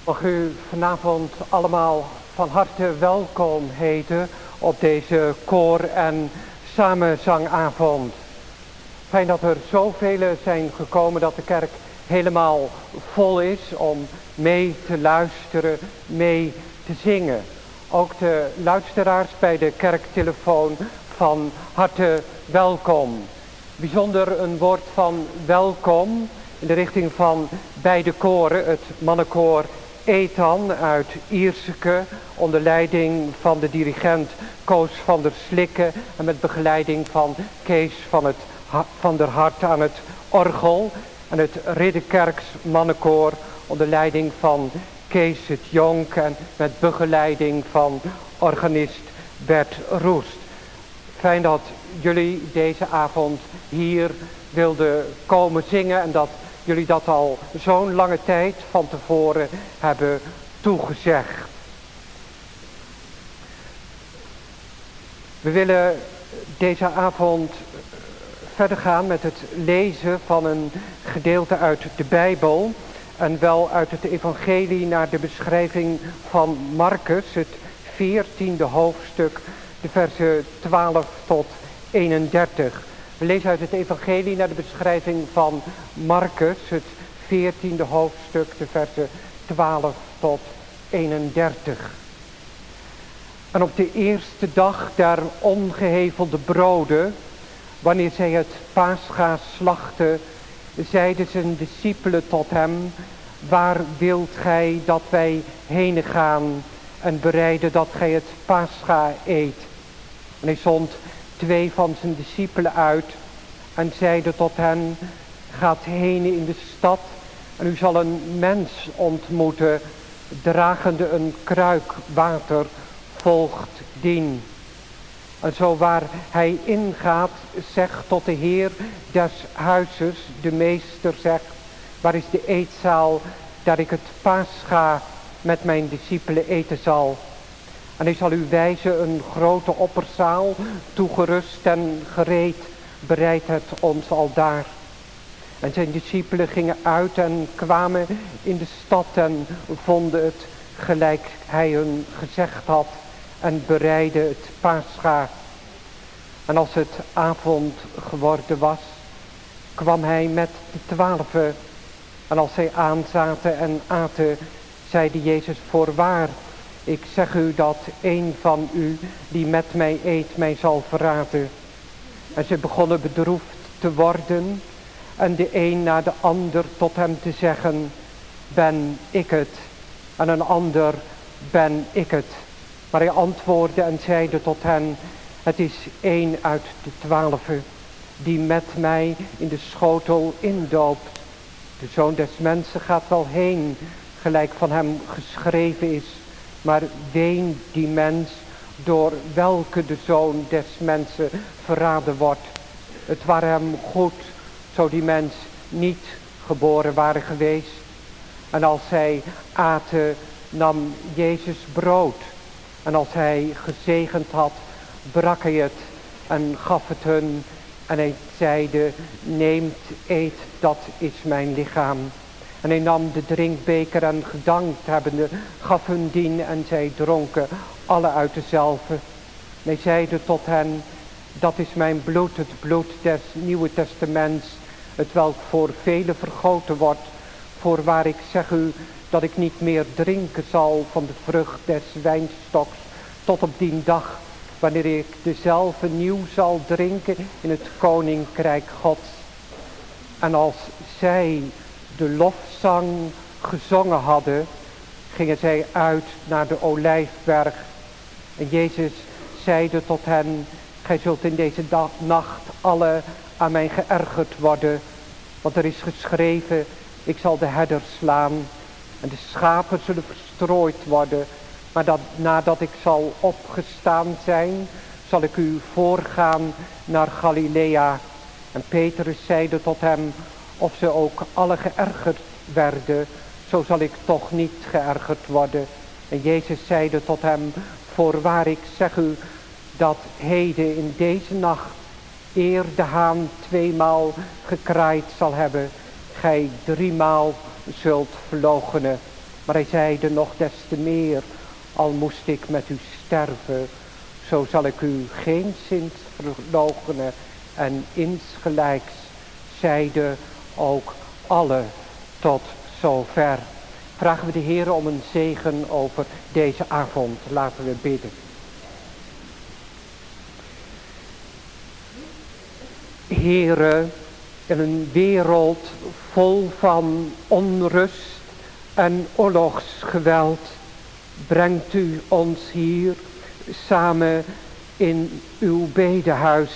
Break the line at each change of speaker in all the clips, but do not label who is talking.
Mag u vanavond allemaal van harte welkom heten op deze koor- en samenzangavond. Fijn dat er zoveel zijn gekomen dat de kerk helemaal vol is om mee te luisteren, mee te zingen. Ook de luisteraars bij de kerktelefoon van harte welkom. Bijzonder een woord van welkom in de richting van beide koren, het mannenkoor Ethan uit Ierseke onder leiding van de dirigent Koos van der Slikke en met begeleiding van Kees van der Hart aan het orgel. En het Ridderkerks mannenkoor onder leiding van Kees het Jonk en met begeleiding van organist Bert Roest. Fijn dat jullie deze avond hier wilden komen zingen en dat jullie dat al zo'n lange tijd van tevoren hebben toegezegd. We willen deze avond verder gaan met het lezen van een gedeelte uit de Bijbel. En wel uit het evangelie naar de beschrijving van Marcus, het 14e hoofdstuk, de versen 12 tot 31. We lezen uit het evangelie naar de beschrijving van Marcus, het 14e hoofdstuk, de versen 12 tot 31. En op de eerste dag der ongehevelde broden, wanneer zij het Pascha slachten, zeiden zijn discipelen tot hem: waar wilt gij dat wij heen gaan en bereiden dat gij het Pascha eet? En hij zond 2 van zijn discipelen uit en zeide tot hen: gaat heen in de stad en u zal een mens ontmoeten, dragende een kruik water, volgt dien. En zo waar hij ingaat, zegt tot de heer des huizes, de meester zegt: waar is de eetzaal, dat ik het Pascha met mijn discipelen eten zal? En hij zal u wijzen een grote opperzaal, toegerust en gereed, bereidt het ons aldaar. En zijn discipelen gingen uit en kwamen in de stad en vonden het gelijk hij hun gezegd had en bereidden het Pascha. En als het avond geworden was, kwam hij met de 12. En als zij aanzaten en aten, zeide Jezus: voorwaar, ik zeg u dat een van u die met mij eet, mij zal verraden. En ze begonnen bedroefd te worden en de een na de ander tot hem te zeggen: ben ik het? En een ander: ben ik het? Maar hij antwoordde en zeide tot hen: het is één uit de 12 die met mij in de schotel indoopt. De Zoon des Mensen gaat wel heen, gelijk van hem geschreven is. Maar ween die mens door welke de Zoon des Mensen verraden wordt. Het ware hem goed, zo die mens niet geboren waren geweest. En als zij aten, nam Jezus brood. En als hij gezegend had, brak hij het en gaf het hun. En hij zeide: neemt, eet, dat is mijn lichaam. En hij nam de drinkbeker en gedankt hebbende, gaf hun dien en zij dronken alle uit dezelfde. En hij zeide tot hen: dat is mijn bloed, het bloed des Nieuwe Testaments, het welk voor velen vergoten wordt. Voorwaar ik zeg u dat ik niet meer drinken zal van de vrucht des wijnstoks, tot op die dag, wanneer ik dezelfde nieuw zal drinken in het koninkrijk Gods. En als zij de lofzang gezongen hadden, gingen zij uit naar de Olijfberg. En Jezus zeide tot hen: gij zult in deze nacht alle aan mij geërgerd worden. Want er is geschreven: ik zal de herders slaan en de schapen zullen verstrooid worden. Maar nadat ik zal opgestaan zijn, zal ik u voorgaan naar Galilea. En Petrus zeide tot hem: of ze ook alle geërgerd werden, zo zal ik toch niet geërgerd worden. En Jezus zeide tot hem: voorwaar ik zeg u dat heden in deze nacht, eer de haan 2-maal gekraaid zal hebben, gij 3-maal zult verloochenen. Maar hij zeide nog des te meer, al moest ik met u sterven, zo zal ik u geenszins verloochenen. En insgelijks zeiden ook alle tot zover. Vragen we de Heer om een zegen over deze avond. Laten we bidden. Heere, in een wereld vol van onrust en oorlogsgeweld brengt u ons hier samen in uw bedehuis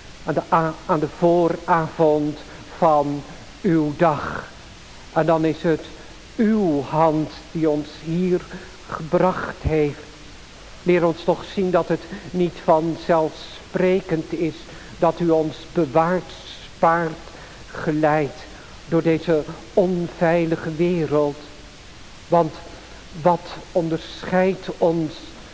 aan de vooravond van uw dag. En dan is het uw hand die ons hier gebracht heeft. Leer ons toch zien dat het niet vanzelfsprekend is dat u ons bewaart, spaart, geleidt door deze onveilige wereld. Want wat onderscheidt ons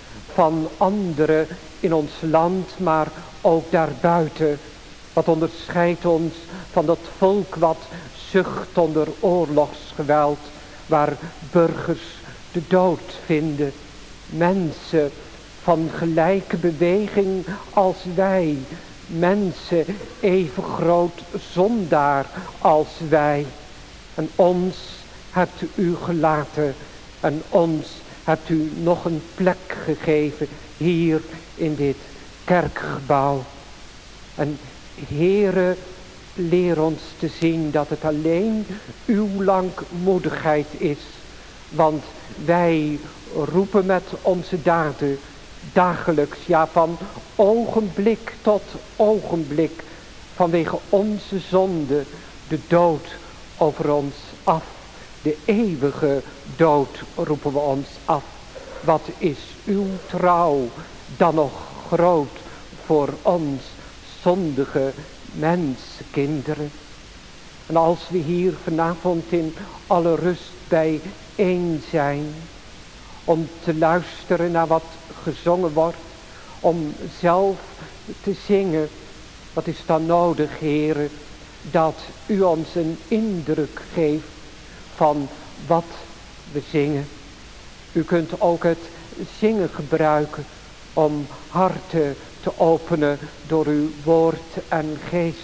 van anderen in ons land, maar ook daarbuiten? Wat onderscheidt ons van dat volk wat zucht onder oorlogsgeweld, waar burgers de dood vinden? Mensen van gelijke beweging als wij, mensen even groot zondaar als wij. En ons hebt u gelaten en ons hebt u nog een plek gegeven hier in dit kerkgebouw. En Heere, leer ons te zien dat het alleen uw langmoedigheid is. Want wij roepen met onze daden dagelijks, ja van ogenblik tot ogenblik, vanwege onze zonde, de dood over ons af. De eeuwige dood roepen we ons af. Wat is uw trouw dan nog groot voor ons zondige menskinderen. En als we hier vanavond in alle rust bijeen zijn, om te luisteren naar wat gezongen wordt, om zelf te zingen, wat is dan nodig, Heere, dat u ons een indruk geeft van wat we zingen. U kunt ook het zingen gebruiken om harten te openen door uw woord en geest.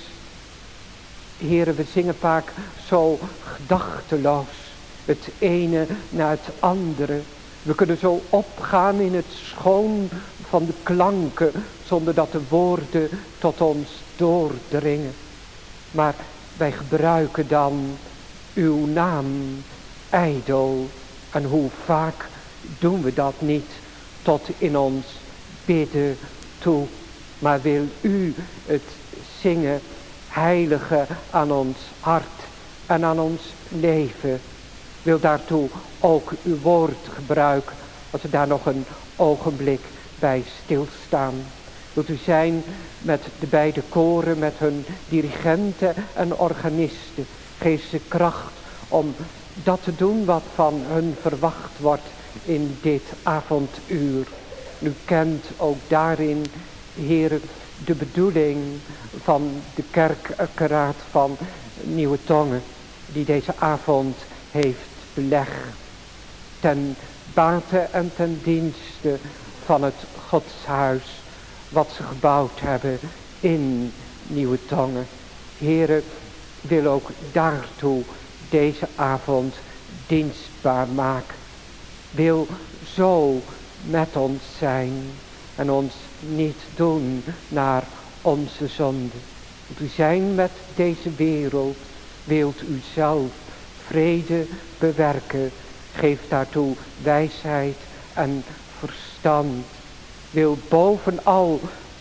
Heere, we zingen vaak zo gedachteloos, het ene na het andere. We kunnen zo opgaan in het schoon van de klanken, zonder dat de woorden tot ons doordringen. Maar wij gebruiken dan uw naam ijdel. En hoe vaak doen we dat niet tot in ons bidden toe. Maar wil u het zingen, heilige aan ons hart en aan ons leven. Wil daartoe ook uw woord gebruiken, als we daar nog een ogenblik bij stilstaan. Wilt u zijn met de beide koren, met hun dirigenten en organisten. Geef ze kracht om dat te doen wat van hun verwacht wordt in dit avonduur. U kent ook daarin, Heer, de bedoeling van de kerkraad van Nieuwe Tongen, die deze avond heeft belegd. Ten bate en ten dienste van het godshuis wat ze gebouwd hebben in Nieuwe Tongen. Heere, wil ook daartoe deze avond dienstbaar maken. Wil zo met ons zijn en ons niet doen naar onze zonde. Wilt u zijn met deze wereld, wilt u zelf vrede bewerken. Geef daartoe wijsheid en verstand. Wil bovenal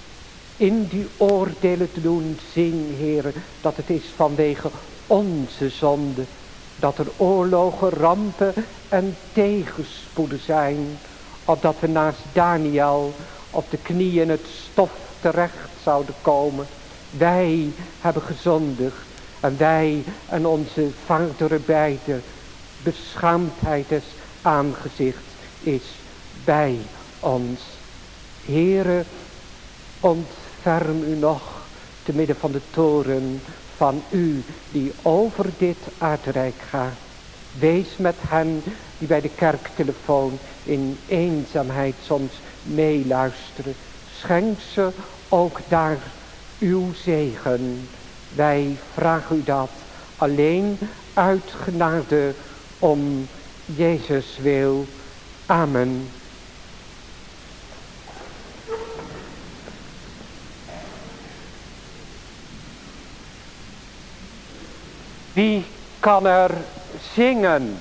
in die oordelen te doen zien, Heere, dat het is vanwege onze zonde, dat er oorlogen, rampen en tegenspoeden zijn, opdat we naast Daniel op de knieën in het stof terecht zouden komen. Wij hebben gezondigd en wij en onze vaderen beiden, beschaamdheid des aangezichts is bij ons. Heere, ontferm u nog te midden van de toren van u die over dit aardrijk gaat. Wees met hen die bij de kerktelefoon in eenzaamheid soms meeluisteren. Schenk ze ook daar uw zegen. Wij vragen u dat alleen uit genade om Jezus wil. Amen. Wie kan er zingen?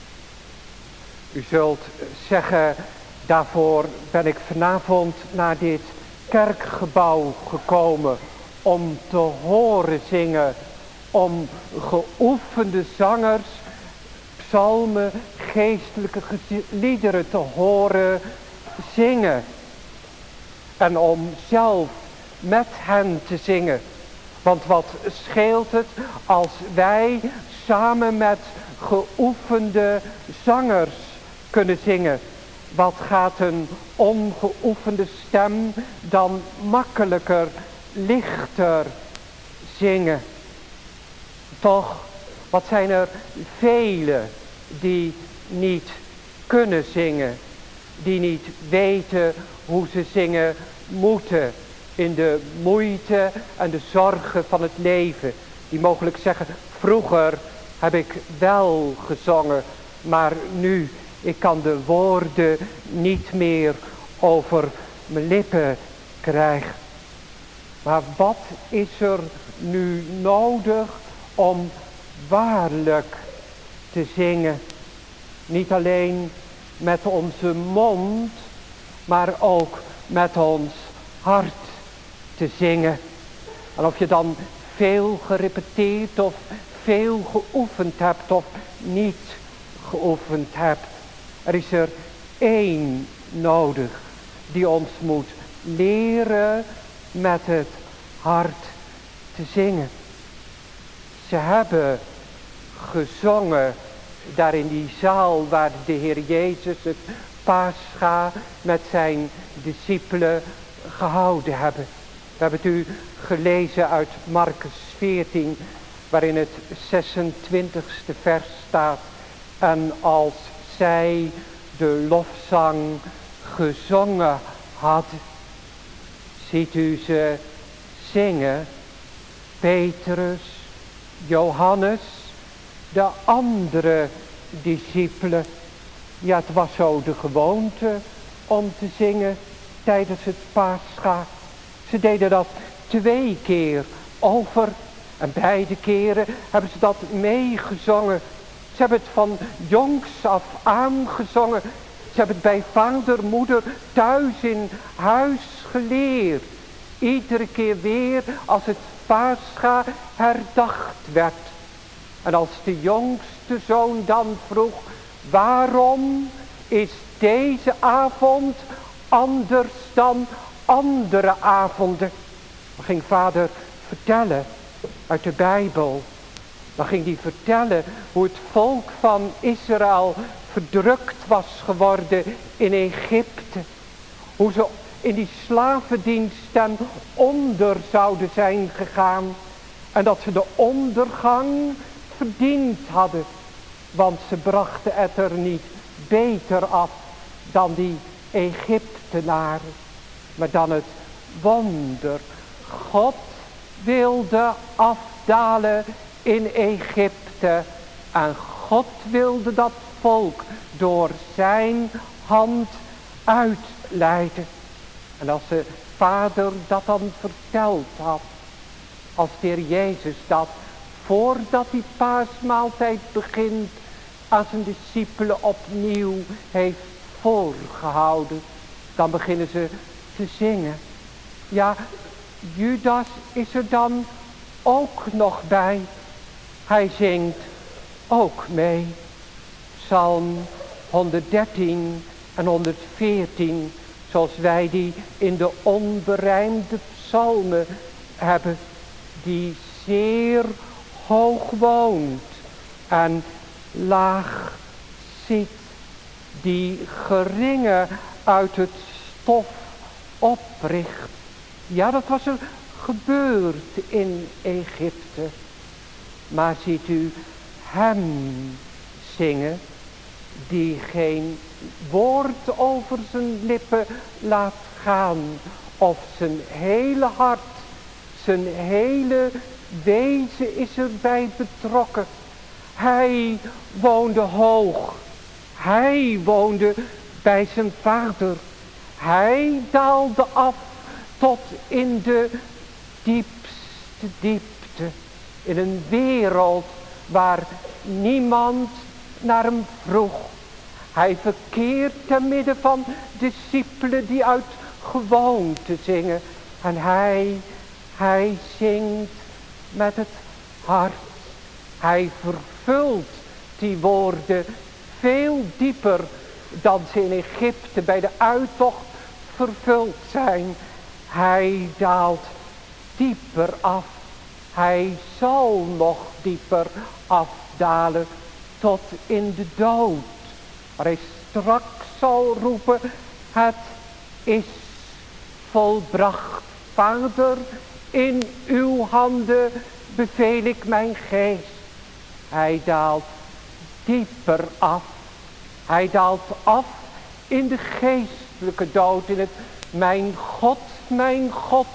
U zult zeggen, daarvoor ben ik vanavond naar dit kerkgebouw gekomen om te horen zingen, om geoefende zangers, psalmen, geestelijke liederen te horen zingen. En om zelf met hen te zingen. Want wat scheelt het als wij samen met geoefende zangers kunnen zingen? Wat gaat een ongeoefende stem dan makkelijker, lichter zingen? Toch, wat zijn er velen die niet kunnen zingen, die niet weten hoe ze zingen moeten in de moeite en de zorgen van het leven. Die mogelijk zeggen, vroeger heb ik wel gezongen, maar nu, ik kan de woorden niet meer over mijn lippen krijgen. Maar wat is er nu nodig om waarlijk te zingen? Niet alleen met onze mond, maar ook met ons hart te zingen. En of je dan veel gerepeteerd of veel geoefend hebt of niet geoefend hebt. Er is er één nodig die ons moet leren met het hart te zingen. Ze hebben gezongen daar in die zaal waar de Heer Jezus het Pascha met zijn discipelen gehouden hebben. We hebben het u gelezen uit Markus 14, waarin het 26e vers staat. En als zij de lofzang gezongen hadden, ziet u ze zingen. Petrus, Johannes, de andere discipelen. Ja, het was zo de gewoonte om te zingen tijdens het Pascha. Ze deden dat 2 keer over. En beide keren hebben ze dat meegezongen. Ze hebben het van jongs af aan gezongen. Ze hebben het bij vader, moeder, thuis in huis geleerd. Iedere keer weer als het Pascha herdacht werd. En als de jongste zoon dan vroeg, waarom is deze avond anders dan andere avonden? Dan ging vader vertellen uit de Bijbel. Dan ging hij vertellen hoe het volk van Israël verdrukt was geworden in Egypte. Hoe ze in die slavendienst ten onder zouden zijn gegaan. En dat ze de ondergang verdiend hadden. Want ze brachten het er niet beter af dan die Egyptenaren. Maar dan het wonder. God wilde afdalen in Egypte. En God wilde dat volk door zijn hand uitleiden. En als de vader dat dan verteld had. Als de Heer Jezus dat voordat die paasmaaltijd begint aan zijn discipelen opnieuw heeft voorgehouden. Dan beginnen ze te zingen. Ja, Judas is er dan ook nog bij. Hij zingt ook mee. Psalm 113 en 114. Zoals wij die in de onberijmde psalmen hebben. Die zeer hoog woont en laag zit. Die geringe uit het stof opricht. Ja, dat was er gebeurd in Egypte. Maar ziet u, hem zingen, die geen woord over zijn lippen laat gaan, of zijn hele hart, zijn hele wezen is erbij betrokken. Hij woonde hoog, hij woonde bij zijn vader, hij daalde af tot in de diepste diepte, in een wereld waar niemand naar hem vroeg. Hij verkeert te midden van discipelen die uit gewoonte zingen. En hij zingt met het hart. Hij vervult die woorden veel dieper dan ze in Egypte bij de uittocht vervuld zijn. Hij daalt dieper af. Hij zal nog dieper afdalen tot in de dood. Waar hij straks zal roepen, het is volbracht. Vader, in uw handen beveel ik mijn geest. Hij daalt dieper af. Hij daalt af in de geestelijke dood, in het mijn God,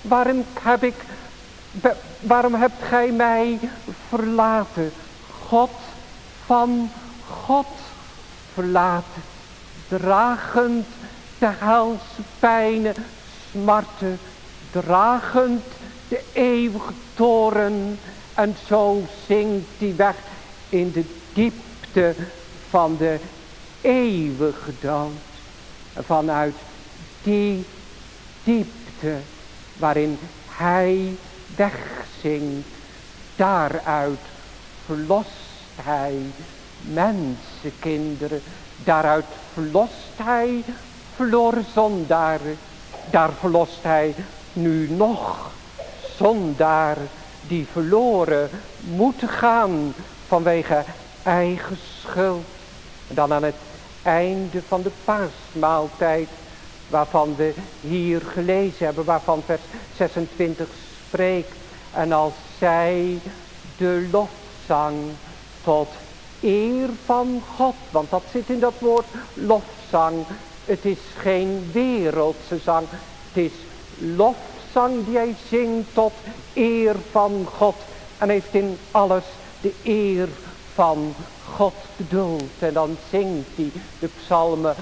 waarom hebt gij mij verlaten? God van God verlaten, dragend de helse pijnen, smarten, dragend de eeuwige toren. En zo zingt hij weg in de diepte van de eeuwige dood. En vanuit die diepte waarin hij wegzingt, daaruit verlost hij mensenkinderen. Daaruit verlost hij verloren zondaren. Daar verlost hij nu nog zondaren die verloren moeten gaan vanwege eigen schuld. En dan aan het einde van de paasmaaltijd, waarvan we hier gelezen hebben, waarvan vers 26 spreekt. En als zij de lofzang tot eer van God, want dat zit in dat woord lofzang. Het is geen wereldse zang, het is lofzang die hij zingt tot eer van God. En heeft in alles de eer van God bedoeld. En dan zingt hij de psalmen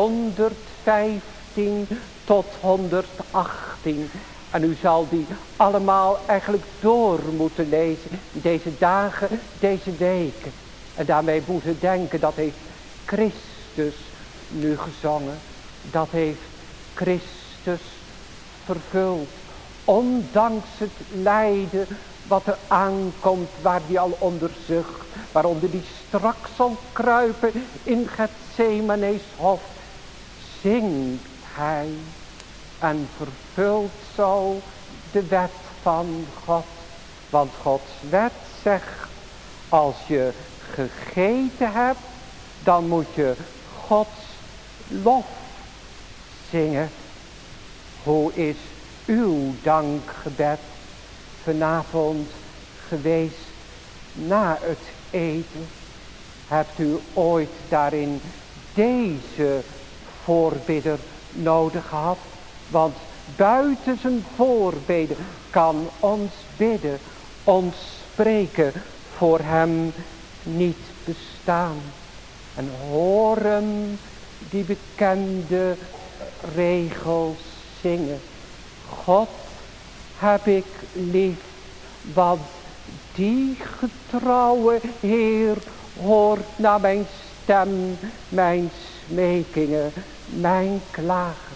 115 tot 118. En u zal die allemaal eigenlijk door moeten lezen. Deze dagen, deze weken. En daarmee moeten denken, dat heeft Christus nu gezongen. Dat heeft Christus vervuld. Ondanks het lijden wat er aankomt, waar die al onder zucht. Waaronder die straks zal kruipen in Gethsemane's hof. Zingt hij en vervult zo de wet van God. Want Gods wet zegt, als je gegeten hebt, dan moet je Gods lof zingen. Hoe is uw dankgebed vanavond geweest na het eten? Hebt u ooit daarin deze voorbidder nodig gehad? Want buiten zijn voorbeden kan ons bidden, ons spreken voor hem niet bestaan. En hoor hem die bekende regels zingen. God heb ik lief, want die getrouwe Heer hoort naar mijn stem, mijn smekingen, mijn klagen.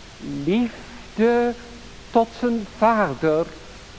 Liefde tot zijn vader,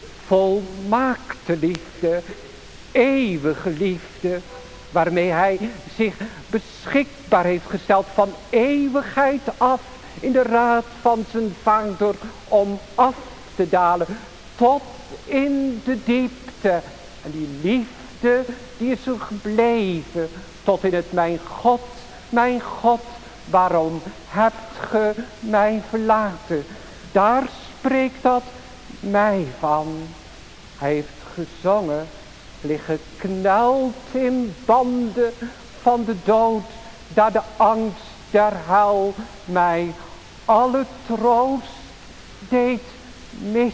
volmaakte liefde, eeuwige liefde, waarmee hij zich beschikbaar heeft gesteld van eeuwigheid af in de raad van zijn vader om af te dalen tot in de diepte. En die liefde die is er gebleven tot in het mijn God, waarom hebt ge mij verlaten? Daar spreekt dat mij van. Hij heeft gezongen, ligt gekneld in banden van de dood, daar de angst der hel mij alle troost deed mis.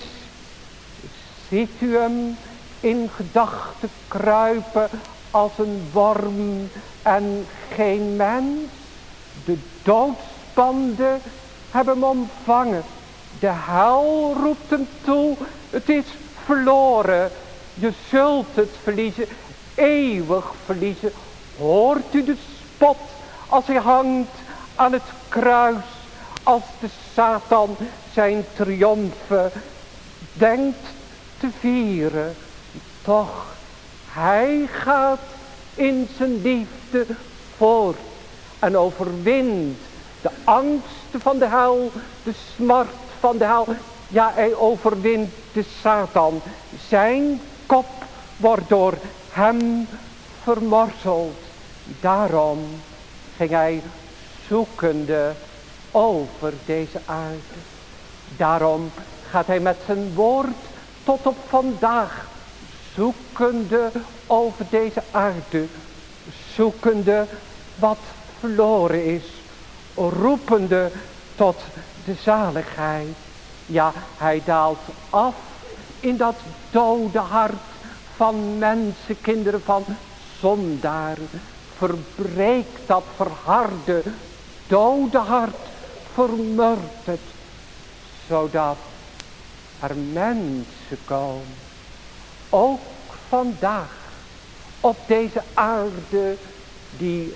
Ziet u hem in gedachten kruipen als een worm en geen mens? De doodsbanden hebben hem omvangen. De hel roept hem toe, het is verloren. Je zult het verliezen, eeuwig verliezen. Hoort u de spot als hij hangt aan het kruis, als de Satan zijn triomfen denkt te vieren. Toch, hij gaat in zijn liefde voort en overwint de angsten van de hel, de smart van de hel. Ja, hij overwint de Satan. Zijn kop wordt door hem vermorzeld. Daarom ging hij zoekende over deze aarde. Daarom gaat hij met zijn woord tot op vandaag zoekende over deze aarde. Zoekende wat verloren is. Roepende tot de zaligheid. Ja, hij daalt af in dat dode hart van mensenkinderen, van zondaren. Verbreekt dat verharde, dode hart, vermurwt het, zodat er mensen komen, ook vandaag, op deze aarde, die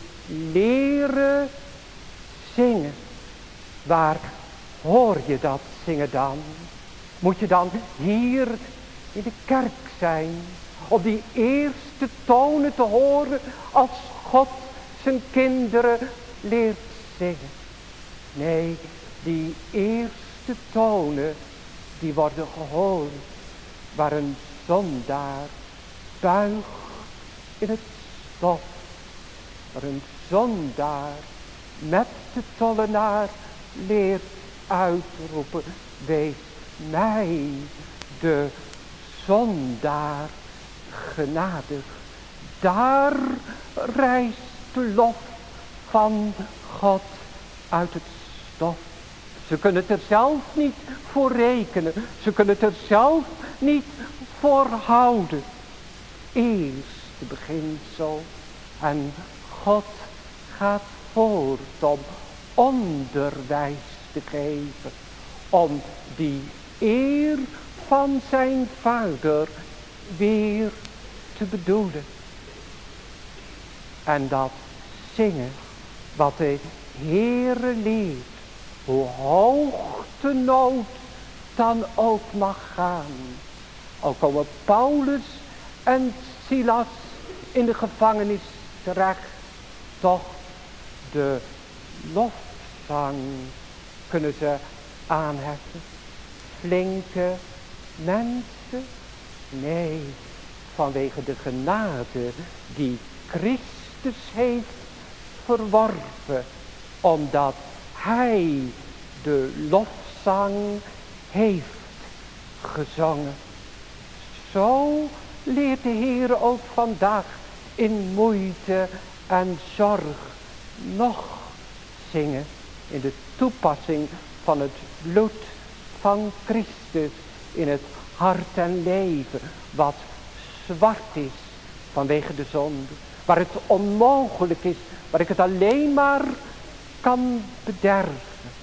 leren zingen. Waar hoor je dat zingen dan? Moet je dan hier in de kerk zijn, om die eerste tonen te horen als God zijn kinderen leert zingen? Nee, die eerste tonen, die worden gehoord waar een zondaar buigt in het stof. Waar een zondaar met de tollenaar leert uitroepen: wees mij, de zondaar, genadig. Daar rijst de lof van God uit het stof. Ze kunnen het er zelf niet voor rekenen. Ze kunnen het er zelf niet voor houden. Eerste beginsel. En God gaat voort om onderwijs te geven. Om die eer van zijn vader weer te bedoelen. En dat zingen wat de Heere leert. Hoe hoog de nood dan ook mag gaan. Al komen Paulus en Silas in de gevangenis terecht. Toch de lofzang kunnen ze aanheffen. Flinke mensen? Nee, vanwege de genade die Christus heeft verworven. Omdat hij de lofzang heeft gezongen. Zo leert de Heer ook vandaag in moeite en zorg nog zingen. In de toepassing van het bloed van Christus in het hart en leven. Wat zwart is vanwege de zonde. Waar het onmogelijk is. Waar ik het alleen maar kan bederven.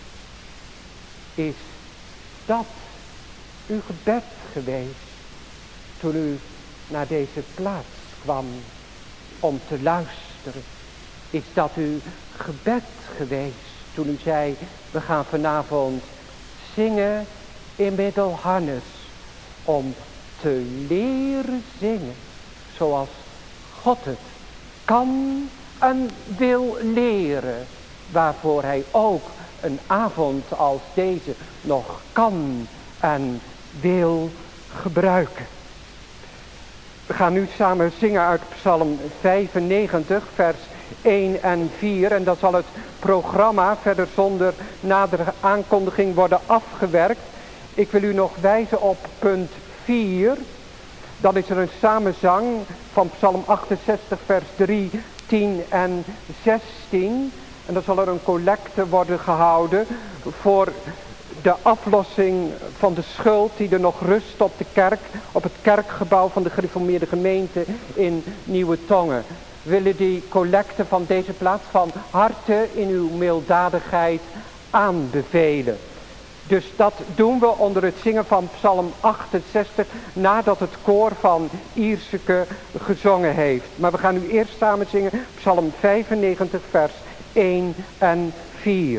Is dat uw gebed geweest toen u naar deze plaats kwam om te luisteren? Is dat uw gebed geweest toen u zei: we gaan vanavond zingen in Middelharnis, om te leren zingen zoals God het kan en wil leren, waarvoor hij ook een avond als deze nog kan en wil gebruiken. We gaan nu samen zingen uit Psalm 95, vers 1 en 4. En dan zal het programma verder zonder nadere aankondiging worden afgewerkt. Ik wil u nog wijzen op punt 4. Dan is er een samenzang van Psalm 68, vers 3 10 en 16. En dan zal er een collecte worden gehouden voor de aflossing van de schuld die er nog rust op de kerk, op het kerkgebouw van de gereformeerde gemeente in Nieuwe Tongen. We willen die collecte van deze plaats van harte in uw milddadigheid aanbevelen. Dus dat doen we onder het zingen van Psalm 68, nadat het koor van Ierseke gezongen heeft. Maar we gaan nu eerst samen zingen Psalm 95, vers 1 en 4.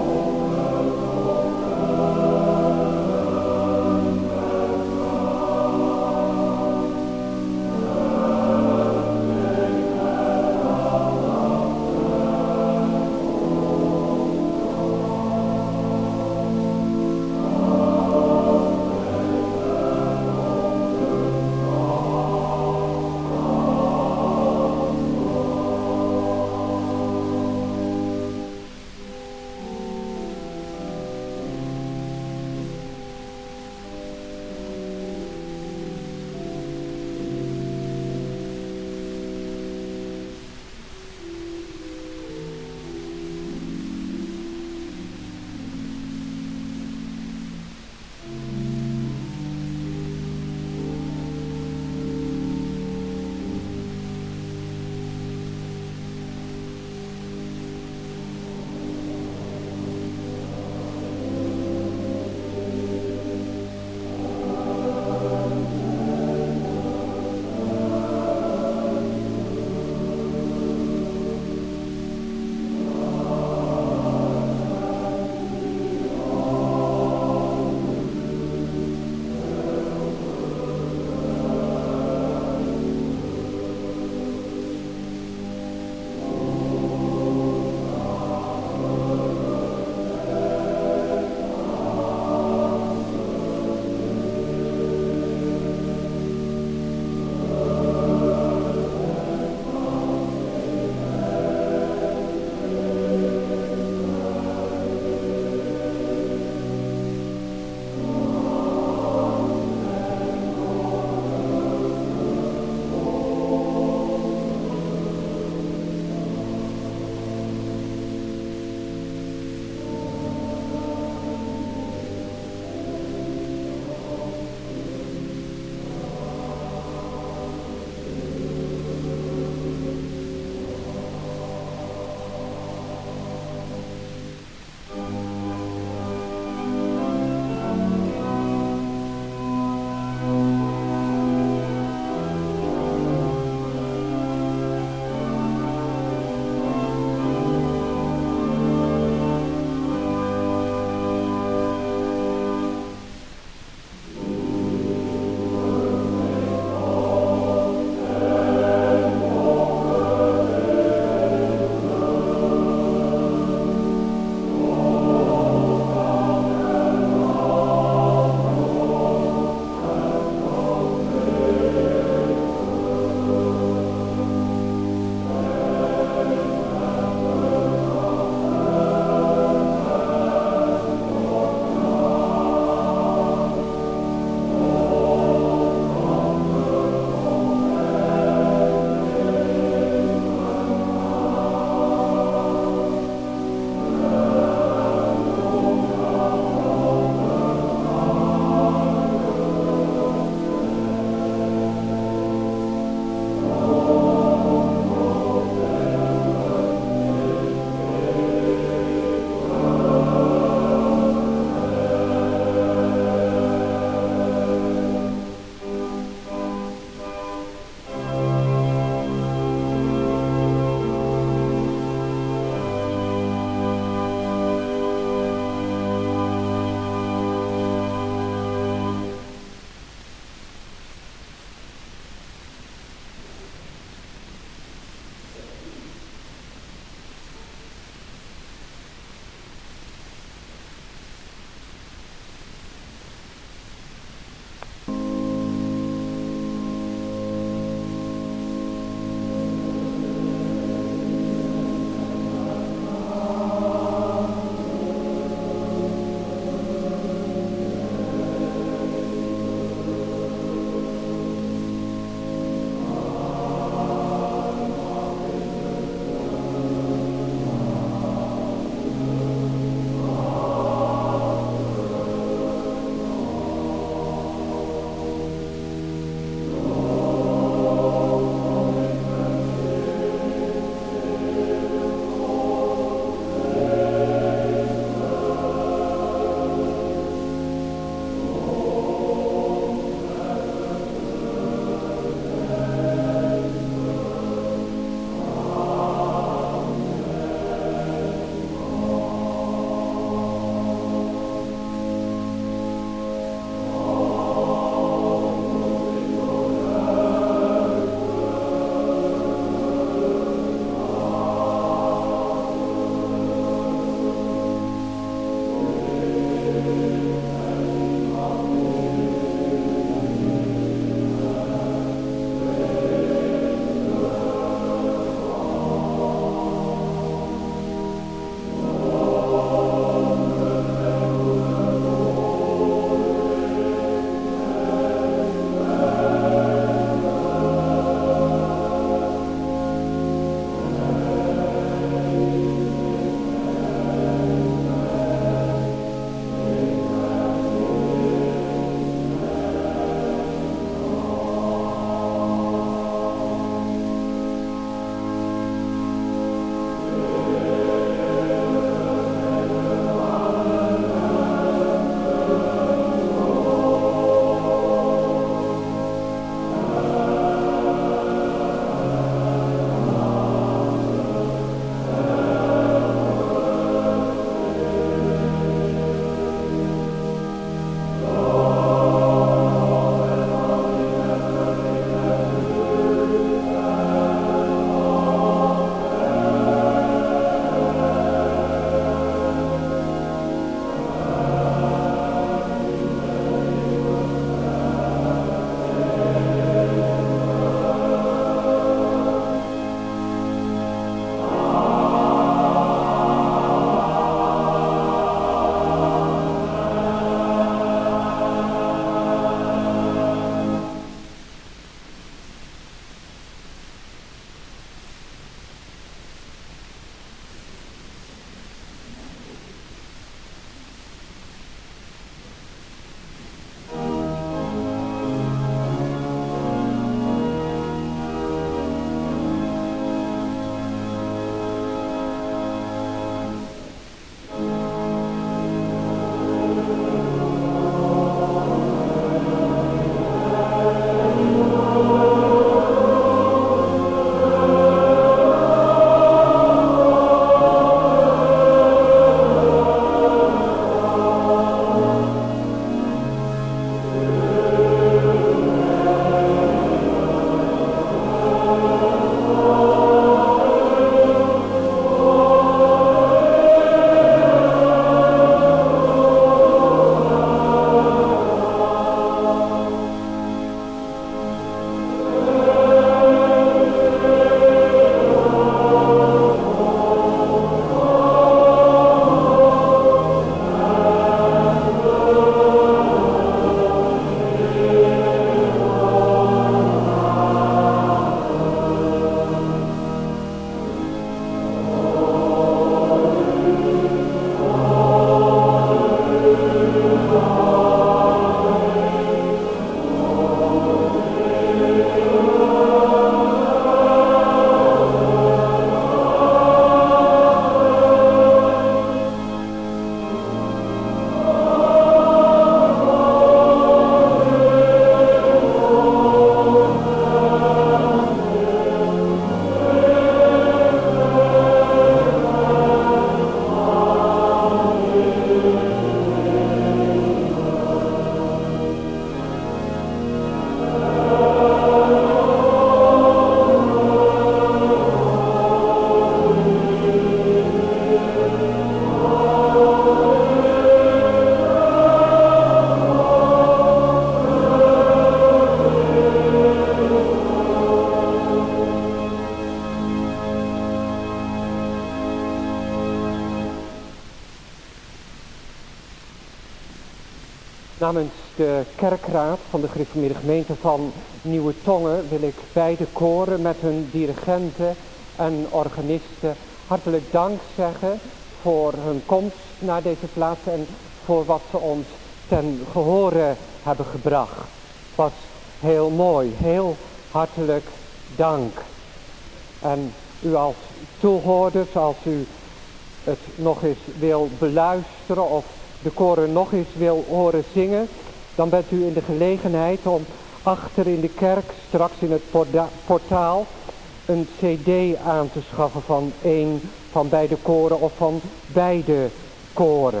Namens de kerkraad van de gereformeerde gemeente van Nieuwe Tongen wil ik beide koren met hun dirigenten en organisten hartelijk dank zeggen voor hun komst naar deze plaats en voor wat ze ons ten gehore hebben gebracht. Het was heel mooi, heel hartelijk dank. En u als toehoorders, als u het nog eens wil beluisteren of de koren nog eens wil horen zingen, dan bent u in de gelegenheid om achter in de kerk, straks in het portaal, een cd aan te schaffen van een van beide koren of van beide koren.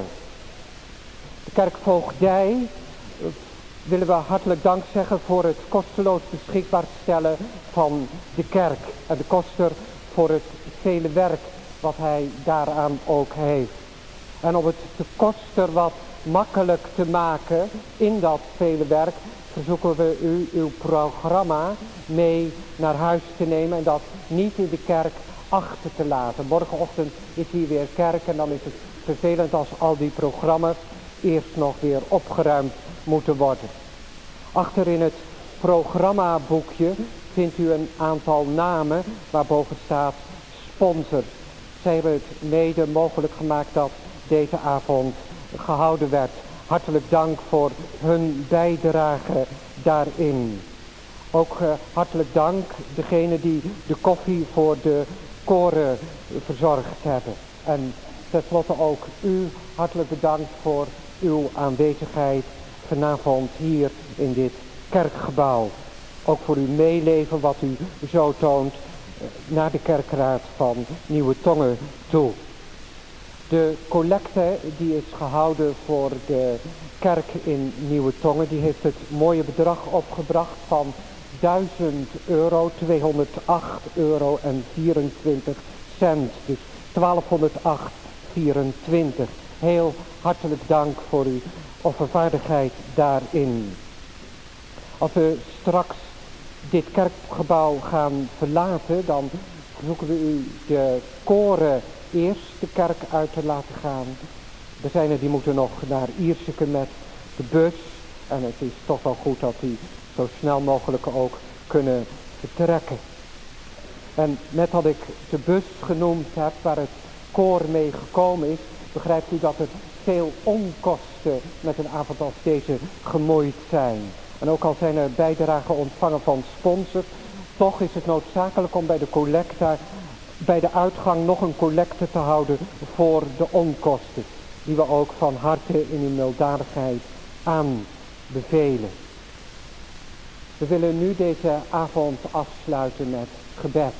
De kerkvoogdij willen we hartelijk dank zeggen voor het kosteloos beschikbaar stellen van de kerk. En de koster voor het vele werk wat hij daaraan ook heeft. En om het de koster wat makkelijk te maken in dat vele werk, verzoeken we u uw programma mee naar huis te nemen en dat niet in de kerk achter te laten. Morgenochtend is hier weer kerk en dan is het vervelend als al die programma's eerst nog weer opgeruimd moeten worden. Achter in het programmaboekje vindt u een aantal namen waarboven staat sponsor. Zij hebben het mede mogelijk gemaakt dat deze avond gehouden werd. Hartelijk dank voor hun bijdrage daarin. Ook hartelijk dank degene die de koffie voor de koren verzorgd hebben. En tenslotte ook u hartelijk bedankt voor uw aanwezigheid vanavond hier in dit kerkgebouw. Ook voor uw meeleven wat u zo toont naar de kerkraad van Nieuwe Tongen toe. De collecte die is gehouden voor de kerk in Nieuwe Tongen, die heeft het mooie bedrag opgebracht van €1000, 208 en 24 cent. Dus 1208,24. Heel hartelijk dank voor uw offervaardigheid daarin. Als we straks dit kerkgebouw gaan verlaten, dan verzoeken we u de koren eerst de kerk uit te laten gaan. Er zijn er die moeten nog naar Ierseke met de bus. En het is toch wel goed dat die zo snel mogelijk ook kunnen vertrekken. En net dat ik de bus genoemd heb waar het koor mee gekomen is, begrijpt u dat er veel onkosten met een avond als deze gemoeid zijn. En ook al zijn er bijdragen ontvangen van sponsors, toch is het noodzakelijk om bij de collecta, bij de uitgang nog een collecte te houden voor de onkosten. Die we ook van harte in uw milddadigheid aanbevelen. We willen nu deze avond afsluiten met gebed.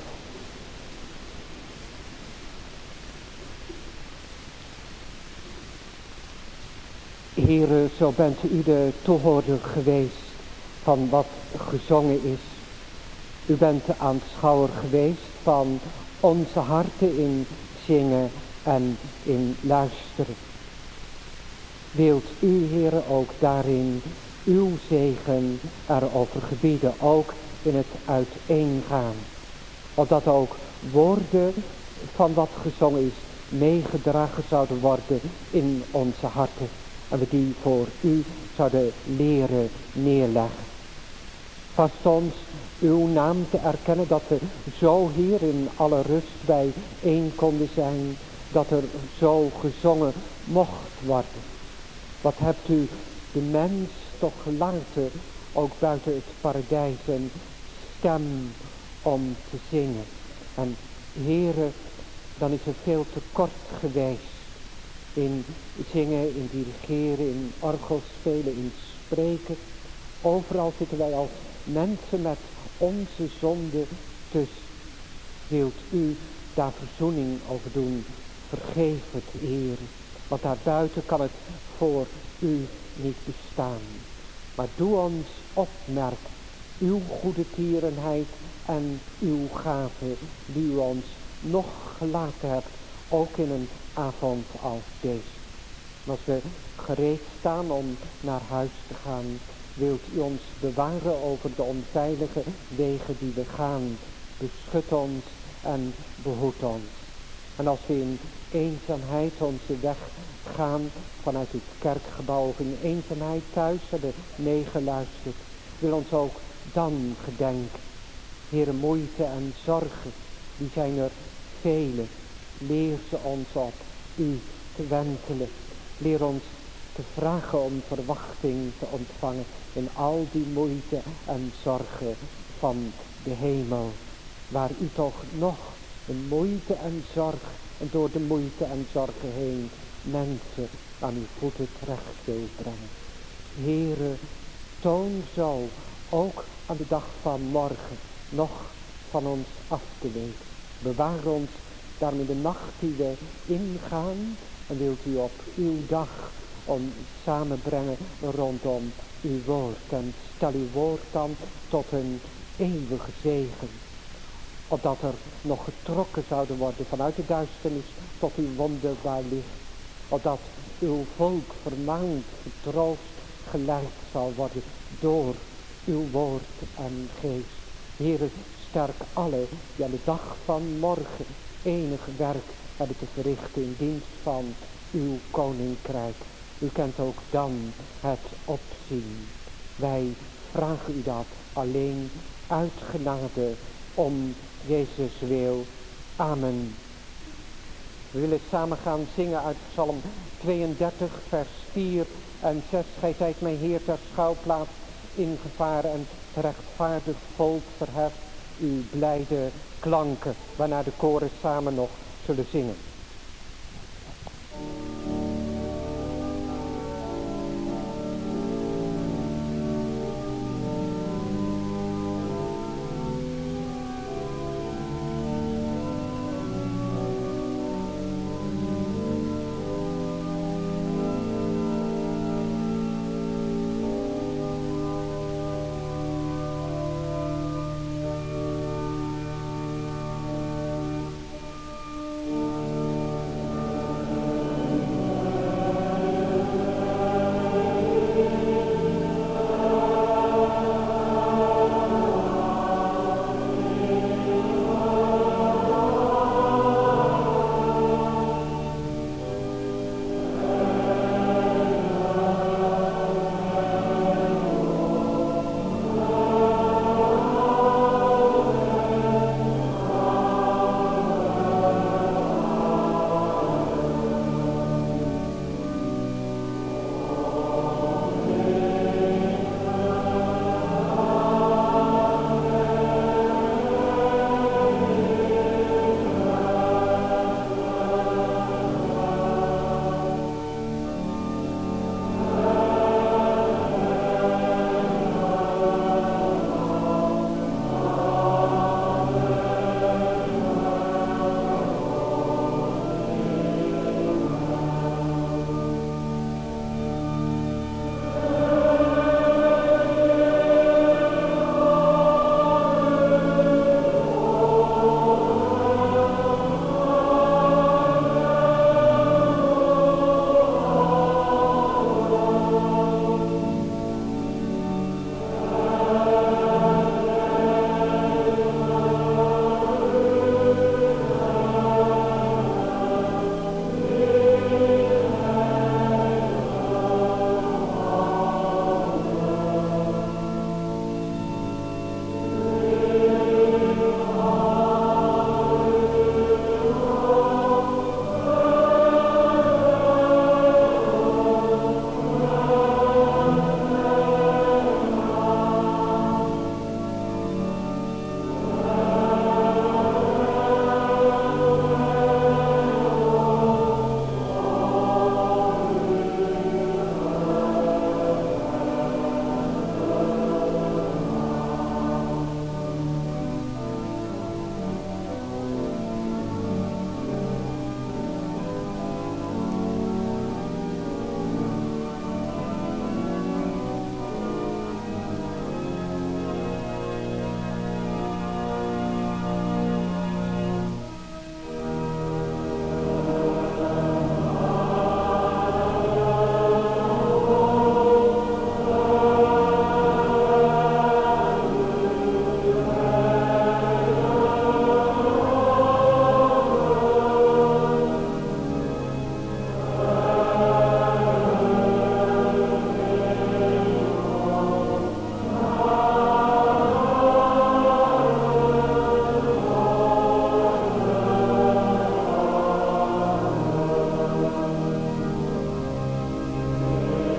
Heere, zo bent u de toehoorder geweest van wat gezongen is. U bent de aanschouwer geweest van onze harten in zingen en in luisteren. Wilt u, Heere, ook daarin uw zegen erover gebieden, ook in het uiteengaan. Opdat ook woorden van wat gezongen is meegedragen zouden worden in onze harten. En we die voor u zouden leren neerleggen. Vast ons uw naam te erkennen, dat we zo hier in alle rust bijeen konden zijn, dat er zo gezongen mocht worden. Wat hebt u de mens toch gelaten, ook buiten het paradijs, een stem om te zingen. En Heere, dan is er veel te kort geweest in zingen, in dirigeren, in orgelspelen, in spreken. Overal zitten wij als mensen met onze zonde tussen. Wilt u daar verzoening over doen? Vergeef het, Heer. Want daarbuiten kan het voor u niet bestaan. Maar doe ons opmerken uw goede tierenheid en uw gave die u ons nog gelaten hebt, ook in een avond als deze. En als we gereed staan om naar huis te gaan, wilt u ons bewaren over de onveilige wegen die we gaan. Beschut ons en behoed ons. En als we in eenzaamheid onze weg gaan vanuit het kerkgebouw of in eenzaamheid thuis hebben meegeluisterd. Wil ons ook dan gedenken. Heere, moeite en zorgen, die zijn er vele. Leer ze ons op u te wentelen. Leer ons te vragen om verwachting te ontvangen in al die moeite en zorgen van de hemel. Waar u toch nog in moeite en zorg en door de moeite en zorgen heen mensen aan uw voeten terecht wil brengen. Heere, toon zo ook aan de dag van morgen nog van ons af te weten. Bewaar ons daarom in de nacht die we ingaan en wilt u op uw dag ons samenbrengen rondom uw woord. En stel uw woord dan tot een eeuwige zegen. Opdat er nog getrokken zouden worden vanuit de duisternis tot uw wonderbaar licht. Opdat uw volk vermaand, getroost, geleid zal worden door uw woord en geest. Heere, sterk alle die aan de dag van morgen enig werk hebben te verrichten in dienst van uw koninkrijk. U kent ook dan het opzien. Wij vragen u dat alleen uit genade om Jezus wil. Amen. We willen samen gaan zingen uit Psalm 32 vers 4 en 6. Gij zijt mijn Heer ter schuilplaats in gevaar en rechtvaardig volk verheft uw blijde klanken, waarna de koren samen nog zullen zingen.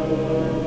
Amen.